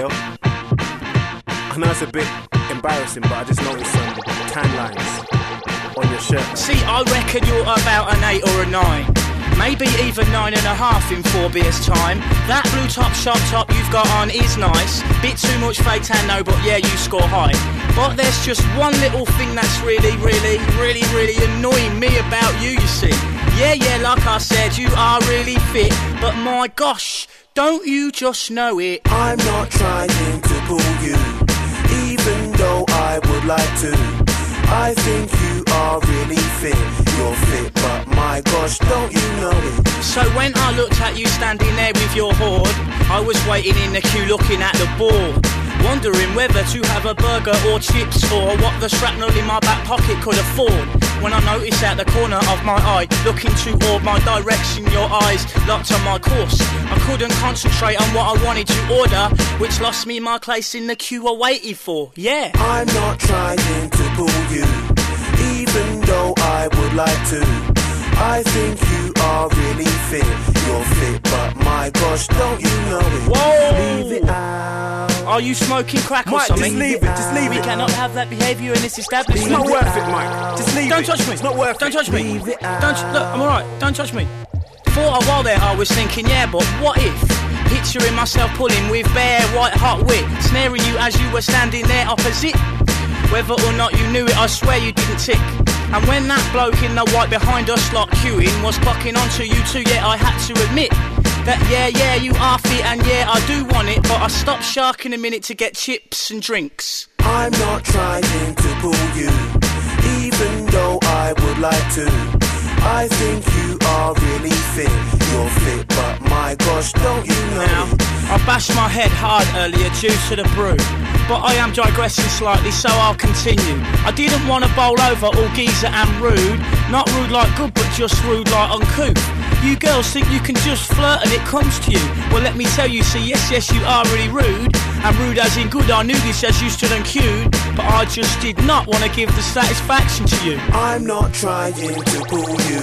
girl. I know it's a bit embarrassing, but I just noticed some tan lines on your shirt. See, I reckon you're about an 8 or a 9. Maybe even 9.5 in 4 beers time. That blue top shop top you've got on is nice. Bit too much fake tan though, but yeah, you score high. But there's just one little thing that's really annoying me about you see. Yeah, like I said, you are really fit, but my gosh, don't you just know it? I'm not trying to pull you, even though I would like to. I think you are really fit. You're fit, but my gosh, don't you know it? So when I looked at you standing there with your hoard, I was waiting in the queue looking at the board, wondering whether to have a burger or chips, or what the shrapnel in my back pocket could afford. When I noticed at the corner of my eye, looking toward my direction, your eyes locked on my course. I couldn't concentrate on what I wanted to order, which lost me my place in the queue I waited for. Yeah, I'm not trying to pull you, even though I would like to. I think you are really fit. You're fit, but my gosh, don't you know it? Whoa! Leave it out. Are you smoking crack or Mike, something? just leave it, just leave We it. cannot have that behaviour in this establishment. It's not worth it, Mike. Just leave it. Don't touch me. It's not worth Don't it. touch me. Leave it out. Don't. Look, I'm alright. Don't touch me. For a while there, I was thinking, yeah, but what if? Picturing myself pulling with bare white hot wit, snaring you as you were standing there opposite. Whether or not you knew it, I swear you didn't tick. And when that bloke in the white behind us lot queuing was clocking onto you too, yeah, I had to admit that yeah, you are fit and yeah, I do want it, but I stopped sharking a minute to get chips and drinks. I'm not trying to pull you, even though I would like to. I think you are really fit. You're fit, but my gosh, don't you know Now, it? I bashed my head hard earlier due to the brew, but I am digressing slightly, so I'll continue. I didn't want to bowl over all geezer and rude. Not rude like good, but just rude like uncouth. You girls think you can just flirt and it comes to you. Well, let me tell you, see, yes, you are really rude. And rude as in good, I knew this as you stood and queued, but I just did not want to give the satisfaction to you. I'm not trying to pull you,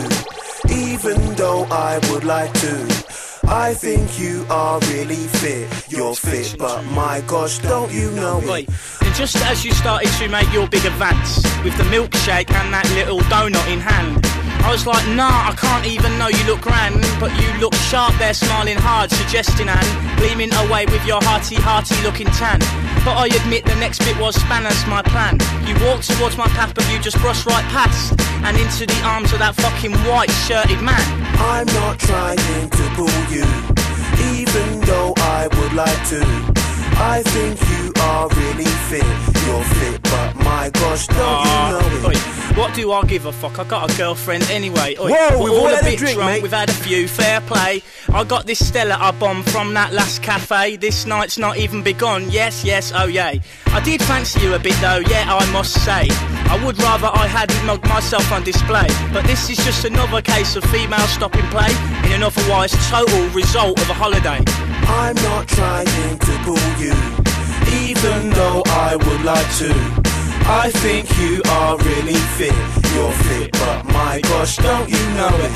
even though I would like to. I think you are really fit. You're fit, but my gosh, don't you know Right. it? And just as you started to make your big advance with the milkshake and that little donut in hand, I was like, nah, I can't even know you look grand, but you look sharp there, smiling hard, suggesting and gleaming away with your hearty looking tan. But I admit the next bit was spanners my plan. You walked towards my path, but you just brushed right past and into the arms of that fucking white shirted man. I'm not trying to pull you, even though I would like to. I think you are really fit. You're fit, but my gosh, don't you know Oi, it? what do I give a fuck? I got a girlfriend anyway. Oi, Whoa, we're we've all all a had a bit drink, drunk, mate. we've had a few, fair play. I got this Stella I bombed from that last cafe. This night's not even begun, yes, oh yay. I did fancy you a bit though, yeah, I must say. I would rather I hadn't mugged myself on display, but this is just another case of female stopping play in an otherwise total result of a holiday. I'm not trying to pull you, even though I would like to. I think you are really fit. You're fit, but my gosh, don't you know it?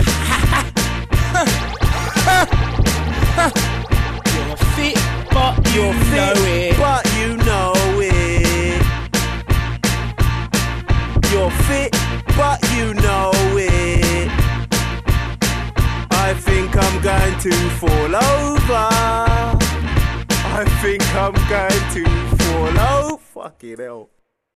You're fit, but You're know fit, it. but you know it. You're fit, but you know it. I think I'm going to fall over. I think I'm going to fall over. Fucking hell.